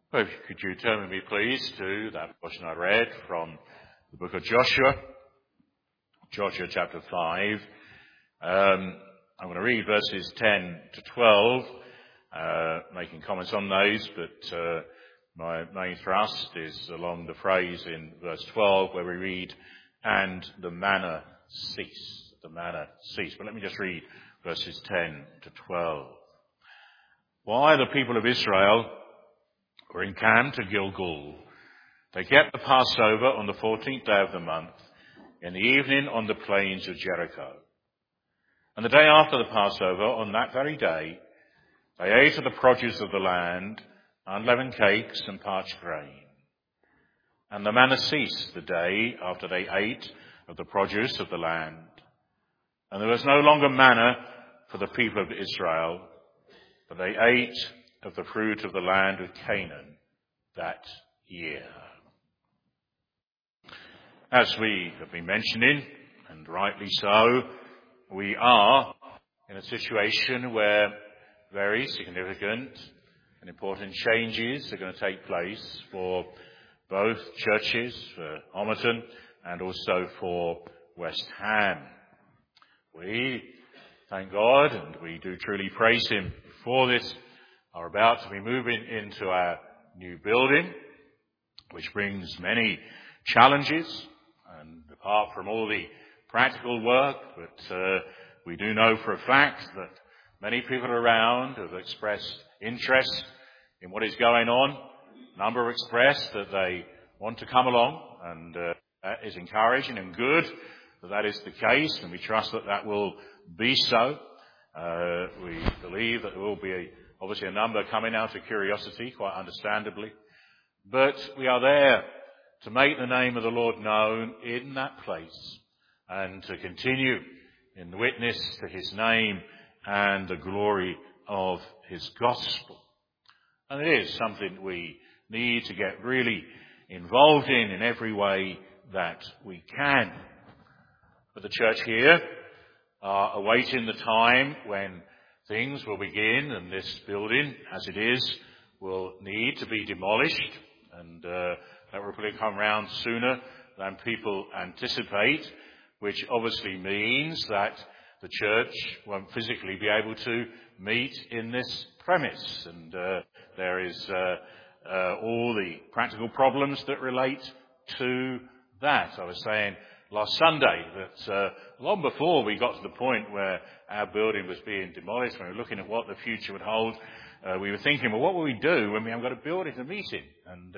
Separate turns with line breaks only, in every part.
Well, could you turn with me, please, to that portion I read from the book of Joshua, Joshua chapter 5. I'm going to read verses 10 to 12, making comments on those, but my main thrust is along the phrase in verse 12 where we read, "And the manna ceased." The manna ceased. But let me just read verses 10 to 12. While the people of Israel were encamped at Gilgal, they kept the Passover on the 14th day of the month, in the evening on the plains of Jericho. And the day after the Passover, on that very day, they ate of the produce of the land, unleavened cakes and parched grain. And the manna ceased the day after they ate of the produce of the land. And there was no longer manna for the people of Israel, but they ate of the fruit of the land of Canaan that year. As we have been mentioning, and rightly so, we are in a situation where very significant and important changes are going to take place for both churches, for Homerton and also for West Ham. We thank God, and we do truly praise Him for this, are about to be moving into our new building, which brings many challenges, and apart from all the practical work, but we do know for a fact that many people around have expressed interest in what is going on. A number have expressed that they want to come along, and that is encouraging and good that is the case, and we trust that that will be so. We believe that there will be obviously a number coming out of curiosity, quite understandably. But we are there to make the name of the Lord known in that place and to continue in the witness to His name and the glory of His gospel. And it is something we need to get really involved in every way that we can. But the church here are awaiting the time when things will begin, and this building, as it is, will need to be demolished, and that will probably come round sooner than people anticipate, which obviously means that the church won't physically be able to meet in this premise, and there is all the practical problems that relate to that. I was saying last Sunday that long before we got to the point where our building was being demolished, when we were looking at what the future would hold, we were thinking, well, what will we do when we haven't got a building to meet in? And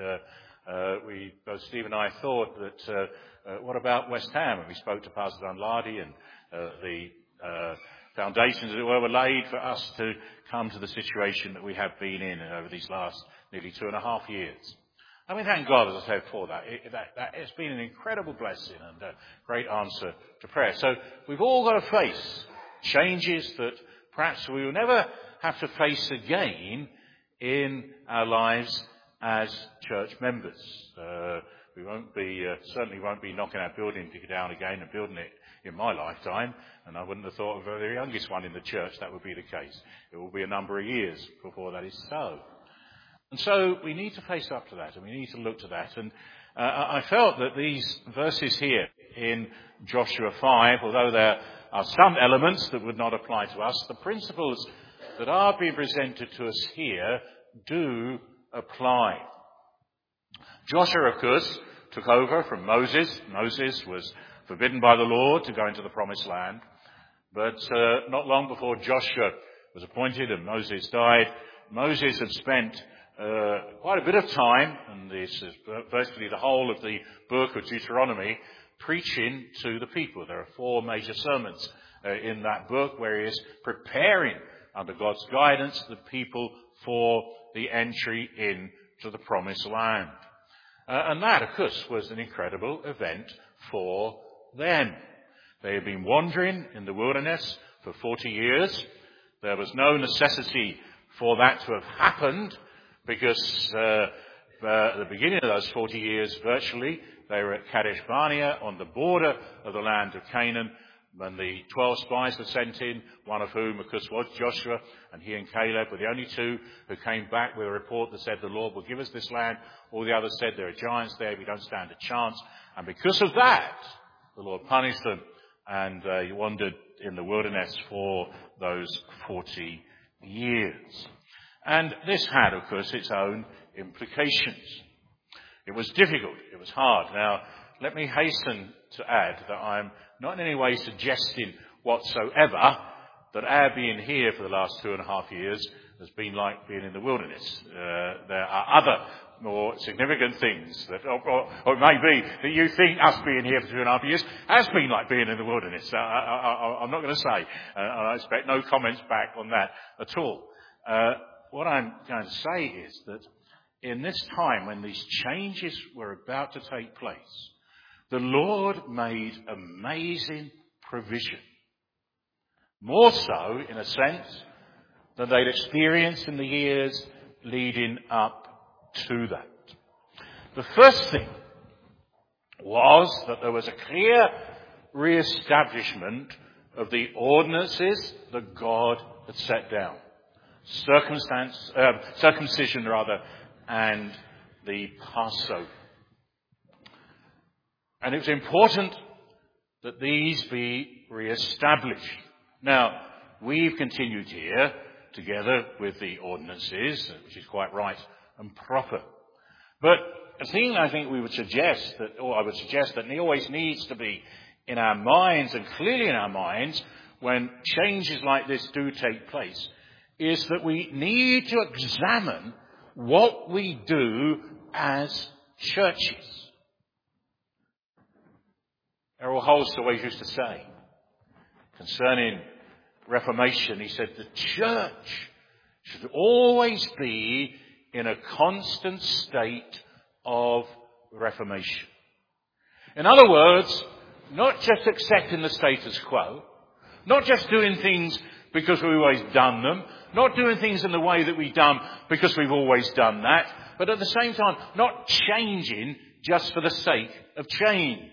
both Steve and I thought that, what about West Ham? And we spoke to Pastor Dunlardy, and the foundations, as it were laid for us to come to the situation that we have been in over these last nearly 2.5 years. And we thank God, as I said, for that. It's been an incredible blessing and a great answer to prayer. So we've all got to face changes that perhaps we will never have to face again in our lives as church members. We certainly won't be knocking our building down again and building it in my lifetime. And I wouldn't have thought of the youngest one in the church that would be the case. It will be a number of years before that is so. And so we need to face up to that, and we need to look to that. And I felt that these verses here in Joshua 5, although there are some elements that would not apply to us, the principles that are being presented to us here do apply. Joshua, of course, took over from Moses. Moses was forbidden by the Lord to go into the promised land. But not long before Joshua was appointed and Moses died, Moses had spent quite a bit of time, and this is virtually the whole of the book of Deuteronomy, preaching to the people. There are 4 major sermons in that book where he is preparing, under God's guidance, the people for the entry into the promised land. And that, of course, was an incredible event for them. They had been wandering in the wilderness for 40 years. There was no necessity for that to have happened, because at the beginning of those 40 years, virtually, they were at Kadesh Barnea on the border of the land of Canaan. when the 12 spies were sent in, one of whom, of course, was Joshua, and he and Caleb were the only two who came back with a report that said, the Lord will give us this land. All the others said, there are giants there, we don't stand a chance. And because of that, the Lord punished them, and he wandered in the wilderness for those 40 years. And this had, of course, its own implications. It was difficult. It was hard. Now, let me hasten to add that I'm not in any way suggesting whatsoever that our being here for the last 2.5 years has been like being in the wilderness. There are other more significant things that, or it may be that you think us being here for 2.5 years has been like being in the wilderness. I'm not going to say. I expect no comments back on that at all. What I'm going to say is that in this time when these changes were about to take place, the Lord made amazing provision. More so, in a sense, than they'd experienced in the years leading up to that. The first thing was that there was a clear re-establishment of the ordinances that God had set down. Circumcision, and the Passover. And it was important that these be re-established. Now, we've continued here together with the ordinances, which is quite right and proper. But a thing I think we would suggest that, or I would suggest that always needs to be in our minds and clearly in our minds when changes like this do take place, is that we need to examine what we do as churches. Errol Holst always used to say, concerning Reformation, he said, the church should always be in a constant state of reformation. In other words, not just accepting the status quo, not just doing things because we've always done them, not doing things in the way that we've done because we've always done that, but at the same time, not changing just for the sake of change.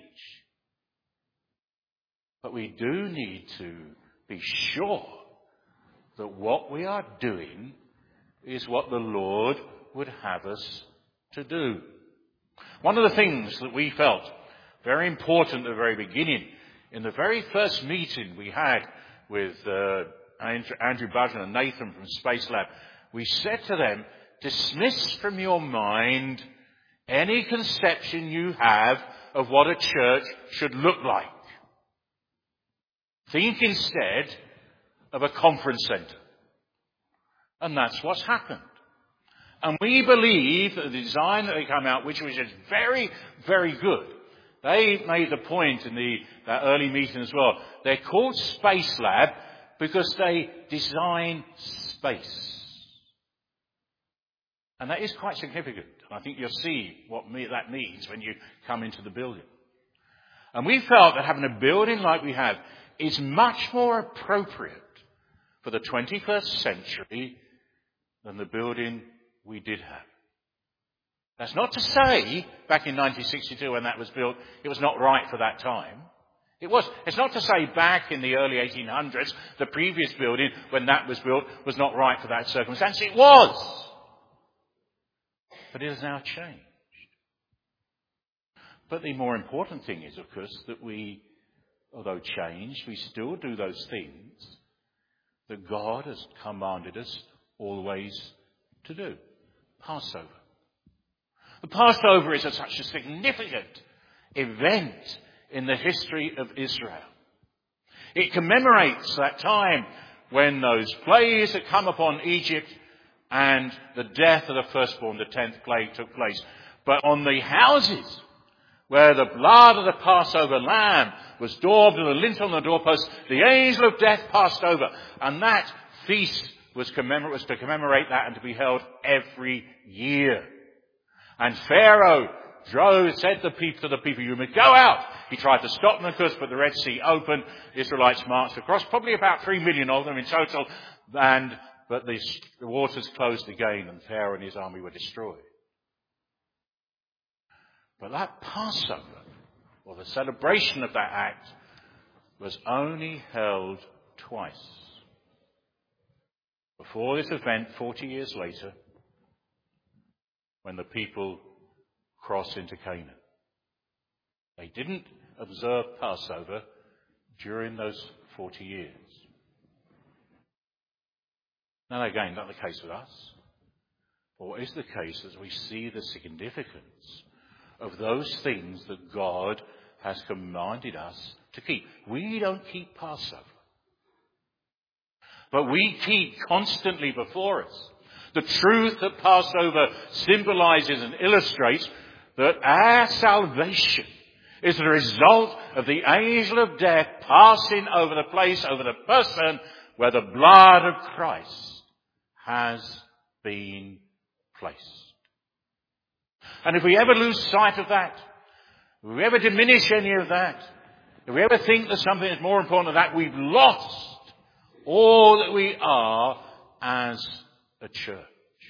But we do need to be sure that what we are doing is what the Lord would have us to do. One of the things that we felt very important at the very beginning, in the very first meeting we had with Andrew Budgeon and Nathan from Space Lab, we said to them, dismiss from your mind any conception you have of what a church should look like. Think instead of a conference centre. And that's what's happened. And we believe that the design that they come out, which was just very, very good. They made the point in that early meeting as well. They're called Space Lab because they design space. And that is quite significant. I think you'll see what that means when you come into the building. And we felt that having a building like we have is much more appropriate for the 21st century than the building we did have. That's not to say, back in 1962 when that was built, it was not right for that time. It's not to say back in the early 1800s, the previous building, when that was built, was not right for that circumstance. It was. But it has now changed. But the more important thing is, of course, that we, although changed, we still do those things that God has commanded us always to do. Passover. The Passover is such a significant event in the history of Israel. It commemorates that time when those plagues had come upon Egypt and the death of the firstborn, the 10th plague, took place. But on the houses where the blood of the Passover lamb was daubed on the lintel and the doorpost, the angel of death passed over. And that feast was to commemorate that and to be held every year. And Pharaoh said to the people, you may go out. He tried to stop them, of course, but the Red Sea opened. The Israelites marched across, probably about 3 million of them in total. But the waters closed again and Pharaoh and his army were destroyed. But that Passover, or the celebration of that act, was only held twice. Before this event, 40 years later, when the people crossed into Canaan. They didn't observe Passover during those 40 years. Now again, not the case with us. But what is the case as we see the significance of those things that God has commanded us to keep. We don't keep Passover. But we keep constantly before us the truth that Passover symbolizes and illustrates, that our salvation is the result of the angel of death passing over the place, over the person where the blood of Christ has been placed. And if we ever lose sight of that, if we ever diminish any of that, if we ever think that something is more important than that, we've lost all that we are as a church.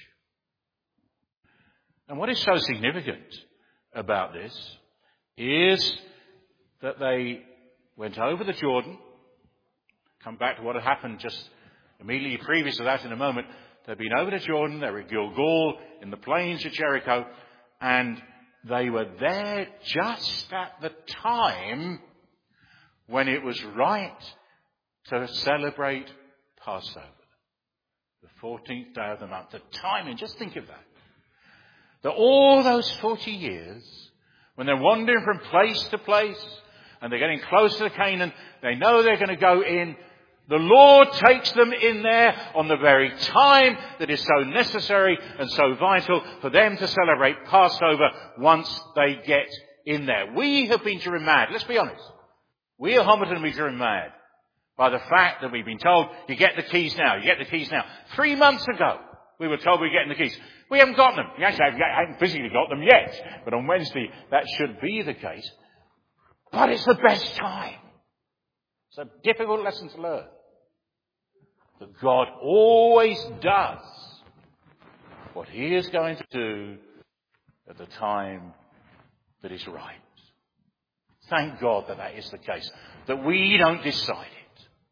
And what is so significant about this is that they went over the Jordan. Come back to what had happened just immediately previous to that in a moment. They'd been over the Jordan, they were at Gilgal, in the plains of Jericho, and they were there just at the time when it was right to celebrate Passover. The 14th day of the month. The timing, just think of that. That all those 40 years, when they're wandering from place to place, and they're getting closer to Canaan, they know they're going to go in. The Lord takes them in there on the very time that is so necessary and so vital for them to celebrate Passover once they get in there. We have been driven mad. Let's be honest. We at Homerton have been driven mad by the fact that we've been told, you get the keys now, you get the keys now. 3 months ago, we were told we're getting the keys. We haven't got them. We actually haven't physically got them yet. But on Wednesday, that should be the case. But it's the best time. It's a difficult lesson to learn. That God always does what he is going to do at the time that is right. Thank God that that is the case. That we don't decide it.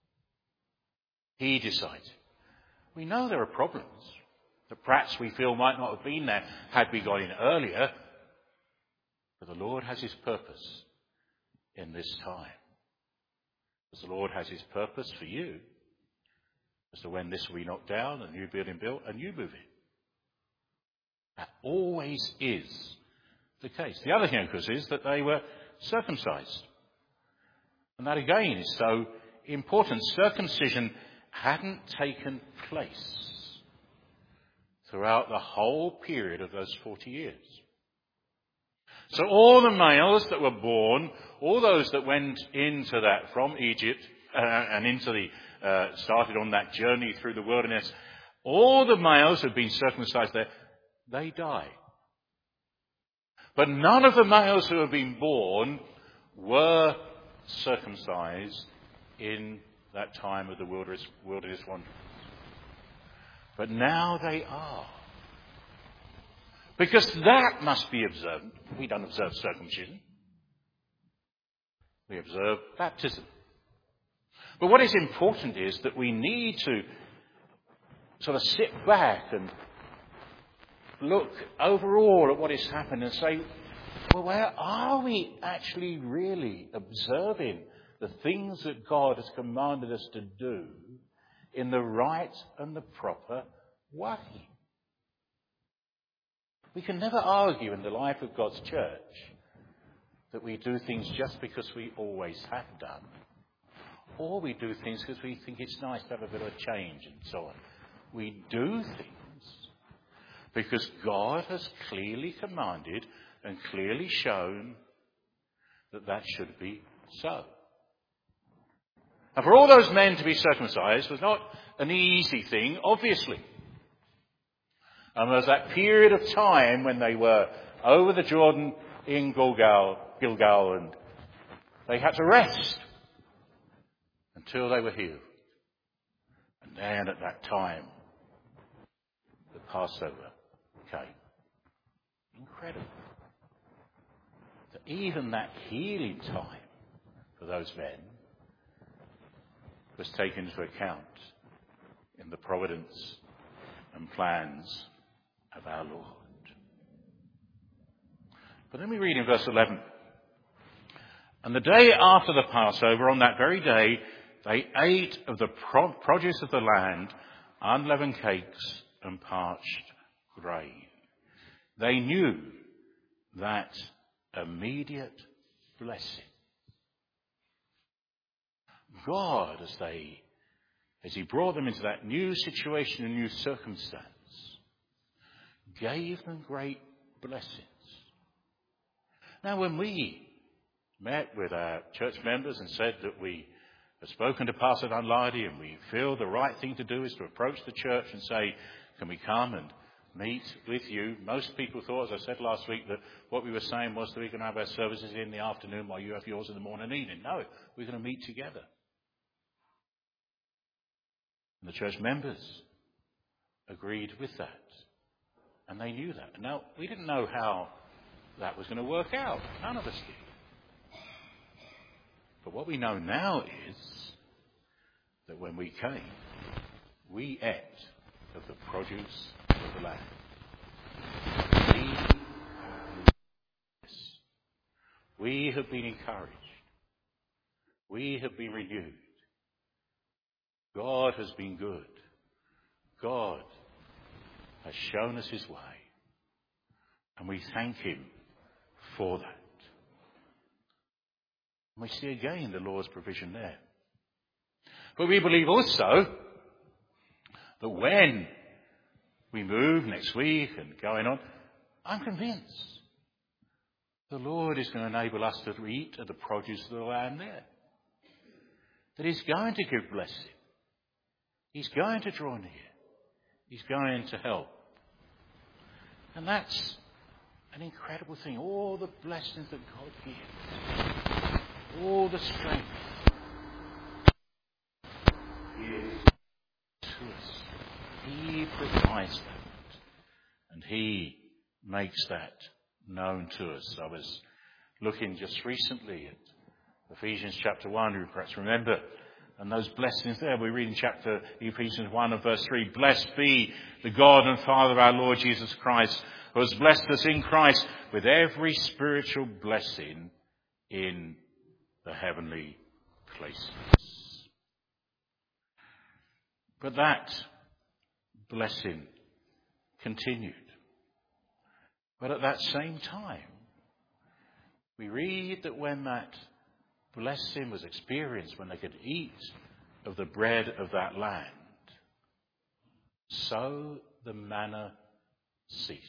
He decides. We know there are problems that perhaps we feel might not have been there had we got in earlier. But the Lord has his purpose in this time. As the Lord has his purpose for you as to when this will be knocked down, a new building built, and you move in. That always is the case. The other thing, of course, is that they were circumcised. And that again is so important. Circumcision hadn't taken place throughout the whole period of those 40 years. So all the males that were born, all those that went into that from Egypt and into the started on that journey through the wilderness, all the males who had been circumcised there, they died. But none of the males who had been born were circumcised in that time of the wilderness wanderings. But now they are. Because that must be observed. We don't observe circumcision. We observe baptism. But what is important is that we need to sort of sit back and look overall at what is happening and say, well, where are we actually really observing the things that God has commanded us to do in the right and the proper way? We can never argue in the life of God's church that we do things just because we always have done, or we do things because we think it's nice to have a bit of a change and so on. We do things because God has clearly commanded and clearly shown that that should be so. And for all those men to be circumcised was not an easy thing, obviously. And there was that period of time when they were over the Jordan in Gilgal, and they had to rest until they were healed. And then at that time, the Passover came. Incredible. That even that healing time for those men was taken into account in the providence and plans of our Lord. But then we read in verse 11, and the day after the Passover, on that very day, they ate of the produce of the land, unleavened cakes and parched grain. They knew that immediate blessing. God, as he brought them into that new situation and new circumstance, gave them great blessings. Now, when we met with our church members and said that we have spoken to Pastor Dunlady and we feel the right thing to do is to approach the church and say, can we come and meet with you? Most people thought, as I said last week, that what we were saying was that we can have our services in the afternoon while you have yours in the morning and evening. No, we're going to meet together. And the church members agreed with that. And they knew that. Now, we didn't know how that was going to work out. None of us did. But what we know now is that when we came, we ate of the produce of the land. We have been encouraged. We have been renewed. God has been good. God has shown us his way. And we thank him for that. And we see again the Lord's provision there. But we believe also that when we move next week and going on, I'm convinced the Lord is going to enable us to eat of the produce of the land there. That he's going to give blessing. He's going to draw near. He's going to help. And that's an incredible thing. All the blessings that God gives. All the strength He gives to us. He provides that. And He makes that known to us. I was looking just recently at Ephesians chapter 1, you perhaps remember, and those blessings there. We read in chapter Ephesians 1 and verse 3, blessed be the God and Father of our Lord Jesus Christ, who has blessed us in Christ with every spiritual blessing in the heavenly places. But that blessing continued. But at that same time, we read that when that blessing was experienced, when they could eat of the bread of that land, so the manna ceased.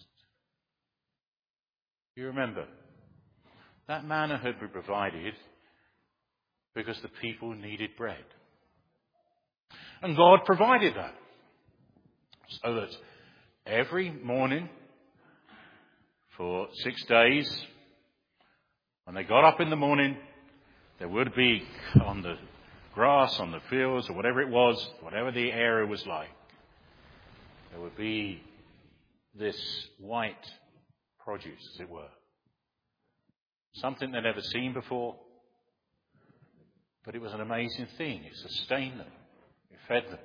You remember, that manna had been provided because the people needed bread. And God provided that. So that every morning for 6 days, when they got up in the morning, there would be on the grass, on the fields, or whatever it was, whatever the area was like, there would be this white produce, as it were. Something they'd never seen before. But it was an amazing thing. It sustained them. It fed them.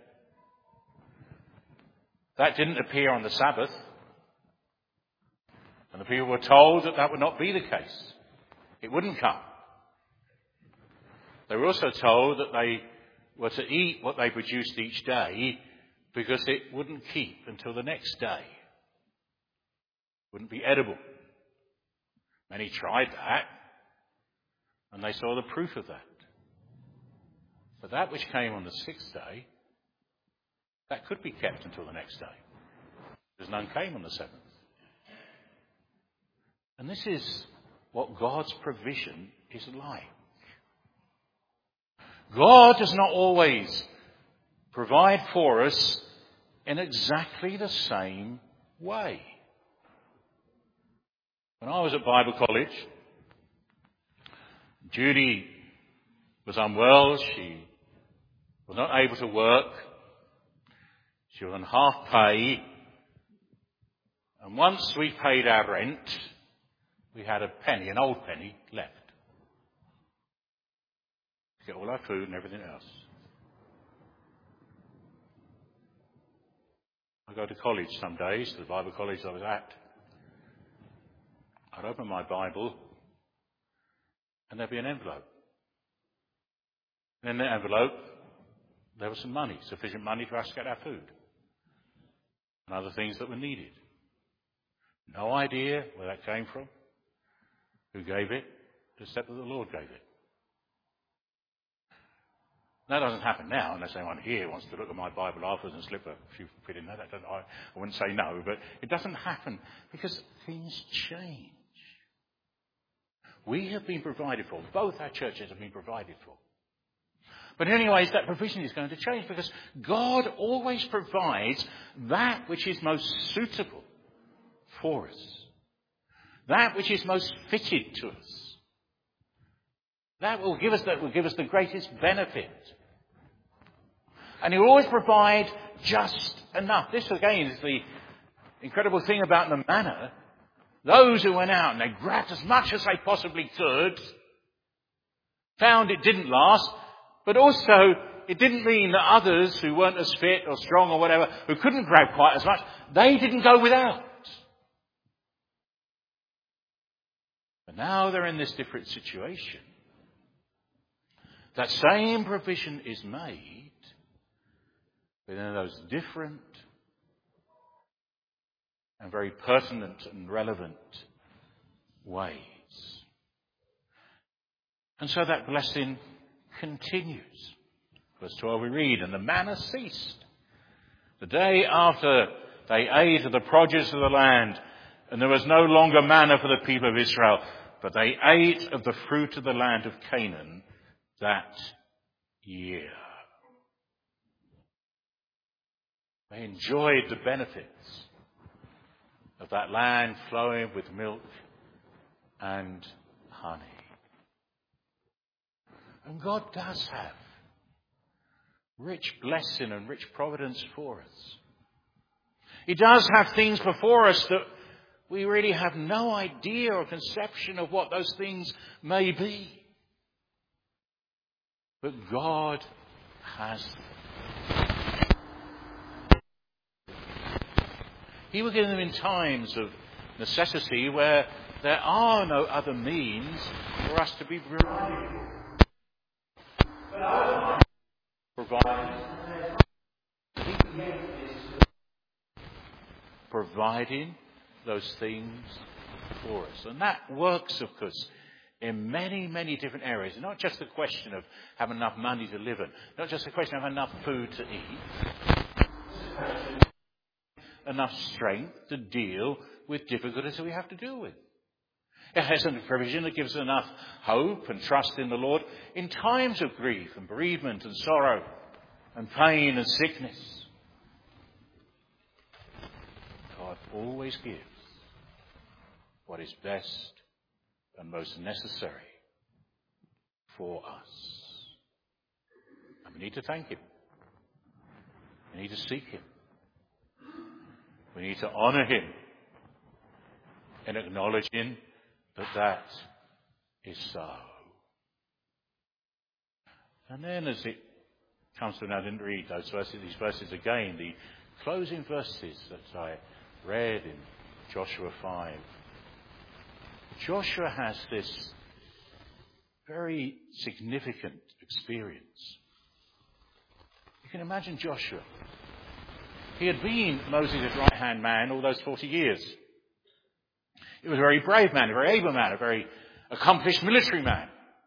That didn't appear on the Sabbath. And the people were told that that would not be the case. It wouldn't come. They were also told that they were to eat what they produced each day because it wouldn't keep until the next day. It wouldn't be edible. Many tried that, and they saw the proof of that. But that which came on the sixth day, that could be kept until the next day, because none came on the seventh. And this is what God's provision is like. God does not always provide for us in exactly the same way. When I was at Bible college, Judy was unwell. She was not able to work. She was on half pay. And once we paid our rent, we had a penny, an old penny, left to get all our food and everything else. I go to college some days, to the Bible college I was at. I'd open my Bible and there'd be an envelope. And in the envelope, there was some money, sufficient money for us to get our food and other things that were needed. No idea where that came from, who gave it, except that the Lord gave it. That doesn't happen now, unless anyone here wants to look at my Bible afterwards and slip a few quid in there. I wouldn't say no, but it doesn't happen because things change. We have been provided for. Both our churches have been provided for. But in any ways, that provision is going to change because God always provides that which is most suitable for us. That which is most fitted to us. That will give us the greatest benefit. And He will always provide just enough. This again is the incredible thing about the manna. Those who went out and they grabbed as much as they possibly could, found it didn't last, but also it didn't mean that others who weren't as fit or strong or whatever, who couldn't grab quite as much, they didn't go without. But now they're in this different situation. That same provision is made, but in those different and very pertinent and relevant ways. And so that blessing continues. Verse 12 we read, and the manna ceased. The day after they ate of the produce of the land, and there was no longer manna for the people of Israel, but they ate of the fruit of the land of Canaan that year. They enjoyed the benefits of that land flowing with milk and honey. And God does have rich blessing and rich providence for us. He does have things before us that we really have no idea or conception of what those things may be. But God has them. He will give them in times of necessity where there are no other means for us to be providing those things for us. And that works, of course, in many, many different areas. Not just a question of having enough money to live on, not just a question of having enough food to eat, enough strength to deal with difficulties that we have to deal with. It has a provision that gives us enough hope and trust in the Lord in times of grief and bereavement and sorrow and pain and sickness. God always gives what is best and most necessary for us. And we need to thank Him. We need to seek Him. We need to honour Him in acknowledging that is so. And then as it comes to, and I didn't read these verses again, the closing verses that I read in Joshua 5. Joshua has this very significant experience. You can imagine Joshua. He had been Moses' right-hand man all those 40 years. He was a very brave man, a very able man, a very accomplished military man.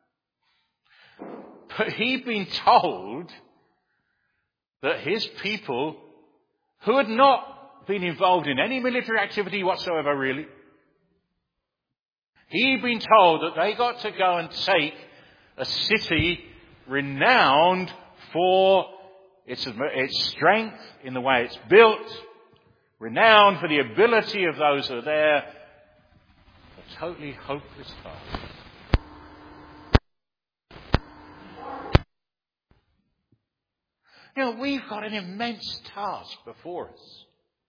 But he'd been told that his people, who had not been involved in any military activity whatsoever really, he'd been told that they got to go and take a city renowned for its strength in the way it's built, renowned for the ability of those who are there. A totally hopeless task. You know, we've got an immense task before us.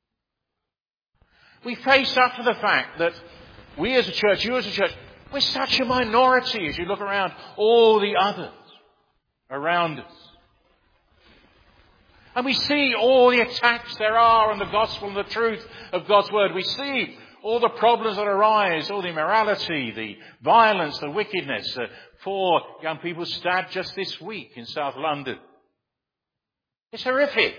We face up to the fact that we as a church, you as a church, we're such a minority as you look around all the others around us. And we see all the attacks there are on the gospel and the truth of God's word. We see all the problems that arise, all the immorality, the violence, the wickedness. 4 young people stabbed just this week in South London. It's horrific.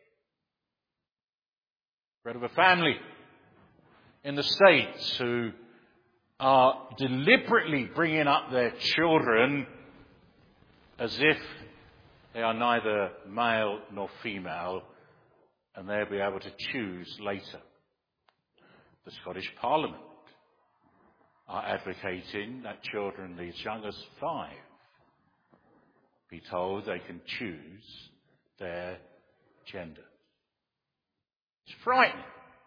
Read of a family in the States who are deliberately bringing up their children as if they are neither male nor female, and they'll be able to choose later. The Scottish Parliament are advocating that children as young as 5 be told they can choose their gender. It's frightening.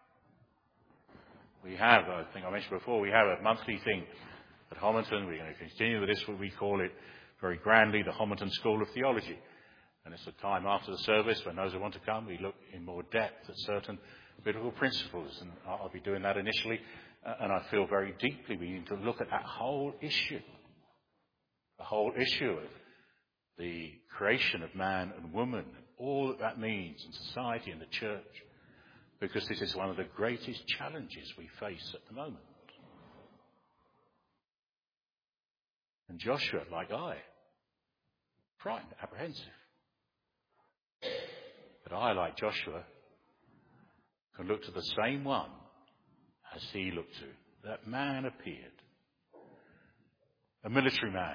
We have, I think I mentioned before, we have a monthly thing at Homerton. We're going to continue with this, what we call it very grandly, the Homerton School of Theology. And it's a time after the service when those who want to come, we look in more depth at certain biblical principles. And I'll be doing that initially. And I feel very deeply we need to look at that whole issue. The whole issue of the creation of man and woman, and all that means in society and the church. Because this is one of the greatest challenges we face at the moment. And Joshua, like I, frightened, apprehensive. But I, like Joshua, can look to the same one as he looked to. That man appeared. A military man.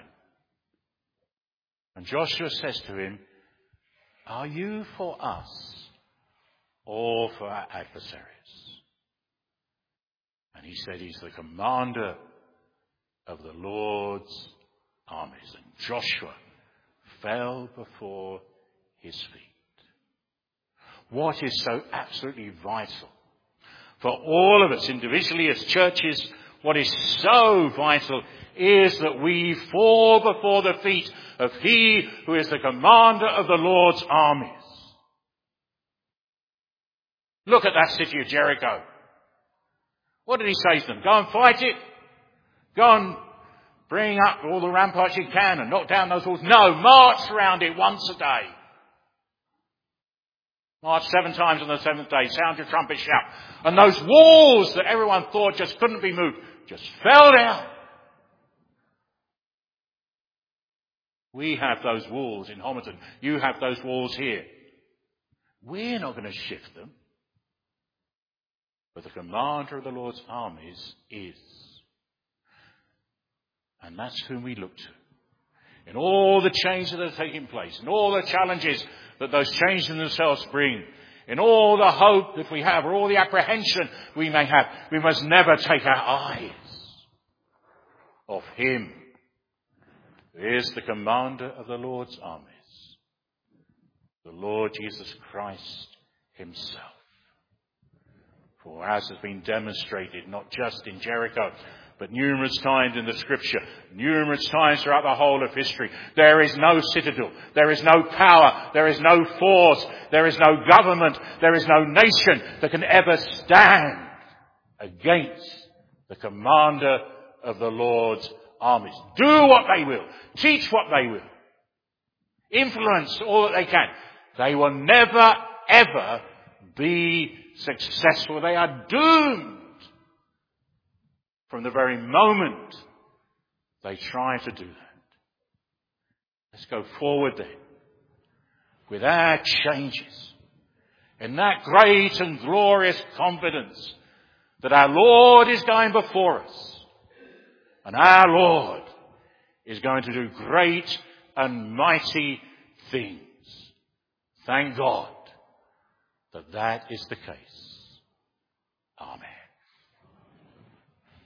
And Joshua says to him, "Are you for us or for our adversaries?" And he said he's the commander of the Lord's armies. And Joshua fell before his feet. What is so absolutely vital for all of us individually as churches, what is so vital is that we fall before the feet of he who is the commander of the Lord's armies. Look at that city of Jericho. What did he say to them? Go and fight it? Go and bring up all the ramparts you can and knock down those walls? No, march around it once a day. March 7 times on the 7th day. Sound your trumpet, shout. And those walls that everyone thought just couldn't be moved just fell down. We have those walls in Homerton. You have those walls here. We're not going to shift them. But the commander of the Lord's armies is. And that's whom we look to. In all the changes that are taking place, in all the challenges that those changes in themselves bring, in all the hope that we have, or all the apprehension we may have, we must never take our eyes off him who is the commander of the Lord's armies, the Lord Jesus Christ himself. For as has been demonstrated, not just in Jericho, but numerous times in the scripture, numerous times throughout the whole of history, there is no citadel, there is no power, there is no force, there is no government, there is no nation that can ever stand against the commander of the Lord's armies. Do what they will, teach what they will, influence all that they can. They will never, ever be successful. They are doomed from the very moment they try to do that. Let's go forward then with our changes in that great and glorious confidence that our Lord is going before us and our Lord is going to do great and mighty things. Thank God that is the case.